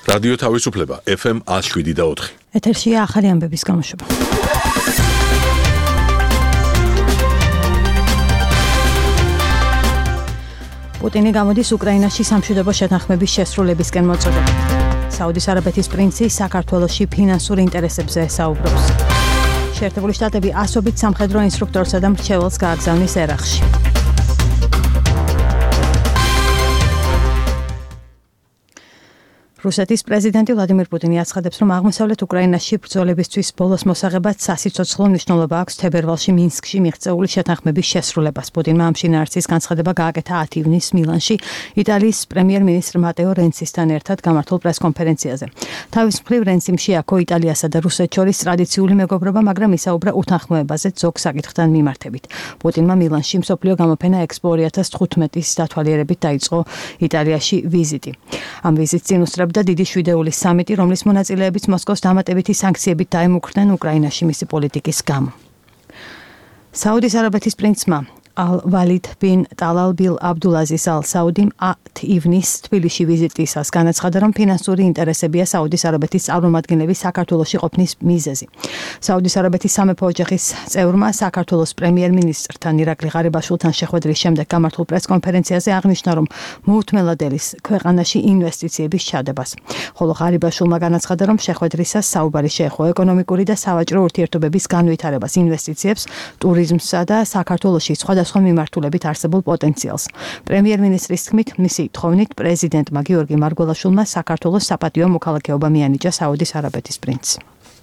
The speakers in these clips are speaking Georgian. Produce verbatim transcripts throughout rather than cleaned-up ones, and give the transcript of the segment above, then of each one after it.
რადიო თავისუფლება ეფ ემ one oh seven და four. ეთერშია ახალი ამბების გამოშვება. პუტინი გამოდის უკრაინაში სამშვიდობო შეთანხმების შესრულებისკენ მოწოდებით. საუდის არაბეთის პრინცი საქართველოში ფინანსურ ინტერესებზე საუბრობს. შეერთებული შტატები ასობით სამხედრო ინსტრუქტორსა და მრჩეველს გააგზავნის ერაყში. რუსეთის პრეზიდენტი ვლადიმირ პუტინი აცხადებს, რომ აღმოსავლეთ უკრაინაში ბრძოლებისთვის ბოლოს მოსაღებად სასიცოცხლო მნიშვნელობა აქვს თებერვალში მინსკში მიღწეული შეთანხმების შესრულებას. პუტინმა ამ შინაარსის განცხადება გააკეთა ათი ივნისს მილანში იტალიის პრემიერ-მინისტრ მატეო რენცისთან ერთად გამართულ პრესკონფერენციაზე. თავის მხრივ რენციმ შეაქო იტალიასა და რუსეთს შორის ტრადიციული მეგობრობა, მაგრამ ისაუბრა უთანხმოებაზე ზოგ საკითხთან მიმართებით. პუტინმა მილანში მსოფლიო გამოფენა ექსპო ორი ათას თხუთმეტის დათვალიერებით დაიწყო იტალიაში ვიზიტი. ამ ვიზიტს წინ უსწრებდა და დიდი შვიდეულის სამიტი, რომლის მონაწილეებიც მოსკოვს დამატებითი სანქციებით დაემუქრნენ უკრაინაში მისი პოლიტიკის გამო. საუდის არაბეთის პრინცმა ალ-ვალიდ ბინ ტალალ ბილ აბდულაზიზ ალ-საუდიმ ათი ივნისს თბილისში ვიზიტისას განაცხადა, რომ ფინანსური ინტერესებია საუდის არაბეთის წარმომადგენლების საქართველოში ყოფნის მიზეზი. საუდის არაბეთის სამეფო ოჯახის წევრმა საქართველოს პრემიერ-მინისტრთან ირაკლი ღარიბაშვილთან შეხვედრის შემდეგ გამართულ პრესკონფერენციაზე აღნიშნა, რომ მოუთმენლად ელის ქვეყანაში ინვესტიციების ჩადებას. ხოლო ღარიბაშვილმა განაცხადა, რომ შეხვედრისას საუბარი შეეხო ეკონომიკური და სავაჭრო ურთიერთობების განვითარებას, ინვესტიციებს, ტურიზმსა და საქართველოში სხვადასხვა მიმართულებით არსებულ პოტენციალს. პრემიერ-მინისტრის თქმით, მისი თხოვნით პრეზიდენტმა გიორგი მარგველაშვილმა საქართველოს საპატიო მოქალაქეობა მიანიჭა საუდის არაბეთის პრინცს.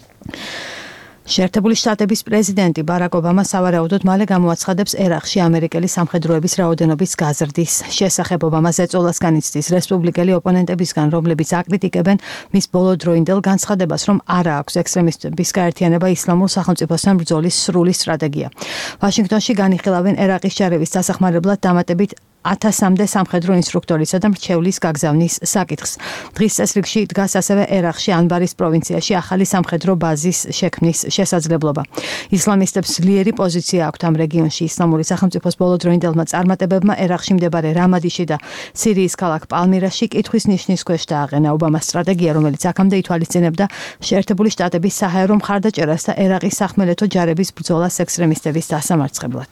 შეერთებული შტატების პრეზიდენტი ბარაკ ობამა სავარაუდოდ მალე გამოაცხადებს ერაყში ამერიკელი სამხედროების რაოდენობის გაზრდის შესახებ. ობამას ეწოლას განიცდის რესპუბლიკელი ოპონენტებისგან, რომლებიც აკრიტიკებენ მის ბოლოდროინდელ განცხადებას, რომ არა აქვს ექსტრემისტების გაერთიანება ისლამურ სახელმწიფოსთან ბრძოლის სრული სტრატეგია. ვაშინგტონში განიხილავენ ერაყის ჯარების დასახმარებლად დამატებით ათასამდე სამხედრო ინსტრუქტორისა და მრჩევლის გაგზავნის საკითხს. დღის წესრიგში დგას ასევე ერაყში ანბარის პროვინციაში ახალი სამხედრო ბაზის შექმნის შესაძლებლობა. ისლამისტებს ძლიერი პოზიცია აქვთ ამ რეგიონში. ისლამური სახელმწიფოს ბოლოდროინდელმა წარმატებებმა ერაყში მდებარე რამადიში და სირიის ქალაქ პალმირაში კითხვის ნიშნის ქვეშ დააყენა. ობამას სტრატეგია, რომელიც აქამდე ითვალისწინებდა შეერთებული შტატების საჰაერო მხარდაჭერას და ერაყის სახმელეთო ჯარების ბრძოლას ექსტრემისტების დასამარცხებლად.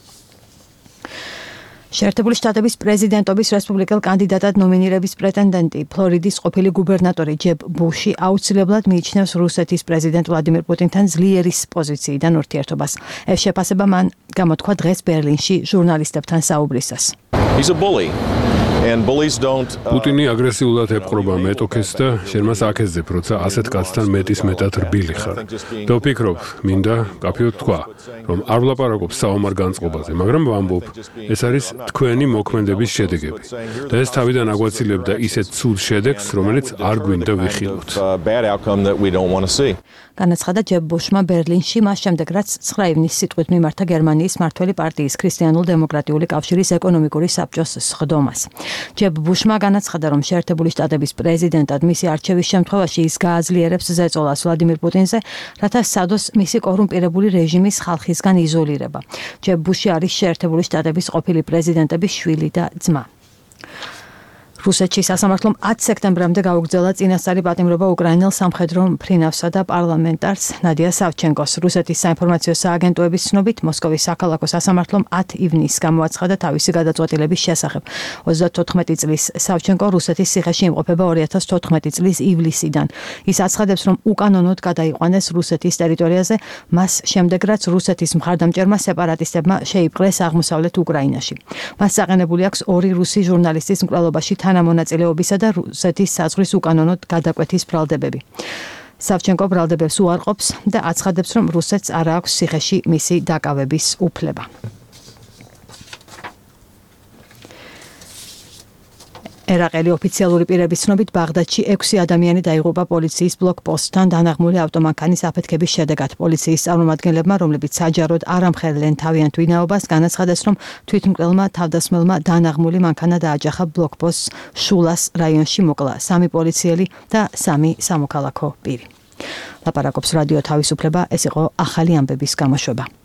შეერთებული შტატების პრეზიდენტობის რესპუბლიკელ კანდიდატად ნომინირების პრეტენდენტი, ფლორიდის ყოფილი გუბერნატორი ჯებ ბუში აუცილებლად მიიჩნევს რუსეთის პრეზიდენტ ვლადიმირ პუტინთან ძლიერის პოზიციიდან ურთიერთობას. ეს შეფასება მან გამოთქვა დღეს ბერლინში ჟურნალისტებთან საუბრისას. He's a bully. პუტინი აგრესიულად եպყრობა მეტოქეს და შენ მას აკეთებ, როცა ასეთ კაცთან მეტის მეტად რბილი ხარ. და ვფიქრობ, მინდა კაფეოდ თქვა, რომ არ ვლაპარაკობ საომარ განწყობაზე, მაგრამ ვამბობ, ეს არის თქვენი მოქმედების შედეგები. და ეს თავიდან აგვაცილებდა ისეთ ცუდ შედეგს, რომელიც არ გვინდა ვიხილოთ. განაცხადა ჯებ ბუშმა ბერლინში, მას შემდეგ რაც ცხრა ივნისს სიტყვით მიმართა გერმანიის მმართველი პარტიის ქრისტიანულ-დემოკრატიული კავშირის ეკონომიკური საბჭოს სხდომას. ჯებ ბუშმა განაცხადა, რომ შეერთებული შტატების პრეზიდენტად მისი არჩევის შემთხვევაში ის გააძლიერებს ზეწოლას ვლადიმირ პუტინზე, რათა სცადოს მისი კორუმპირებული რეჟიმის ხალხისგან იზოლირება. ჯებ ბუში არის შეერთებული შტატების ყოფილი პრეზიდენტების შვილი და ძმა. რუსეთში სასამართლომ ათი სექტემბრამდე გაუგრძელა წინასწარი პატიმრობა უკრაინელ სამხედრო მფრინავსა და პარლამენტარს ნადია სავჩენკოს. რუსეთის საინფორმაციო სააგენტოების ცნობით, მოსკოვის საქალაქო სასამართლომ ათი ივნისს გამოაცხადა თავისი გადაწყვეტილების შესახებ. ოცდათოთხმეტი წლის სავჩენკო რუსეთის ციხეში იმყოფება ორი ათას თოთხმეტი წლის ივლისიდან. ის აცხადებს, რომ უკანონოდ გადაიყვანეს რუსეთის ტერიტორიაზე, მას შემდეგ რაც რუსეთის მხარდამჭერმა სეპარატისტებმა შეიპყრეს აღმოსავლეთ უკრაინაში. მას საყენებული აქვს ორი რუსი ჟურნალისტის მკვლელობაში თანამონაწილეობისა და რუსეთის საზღვრის უკანონოდ გადაკვეთის ბრალდებები. სავჩენკო ბრალდებებს უარყოფს და აცხადებს, რომ რუსეთს არ აქვს ციხეში მისი დაკავების უფლება. ერაყელი ოფიციალური პირების ცნობით, ბაღდადში ექვსი ადამიანი დაიღუპა პოლიციის ბლოკპოსტთან დანაღმული ავტომანქანის აფეთქების შედეგად. პოლიციის წარმომადგენლებმა, რომლებიც საჯაროდ არ ამხელიდნენ თავიანთ ვინაობას, განაცხადეს, რომ თვითმკვლელმა თავდასხმელმა დანაღმული მანქანა დააჯახა ბლოკპოსტს შულას რაიონში მოკლა სამი პოლიციელი და სამი სამოქალაქო პირი. ლაპარაკობს რადიო თავისუფლება, ეს იყო ახალი ამბების გამოშვება.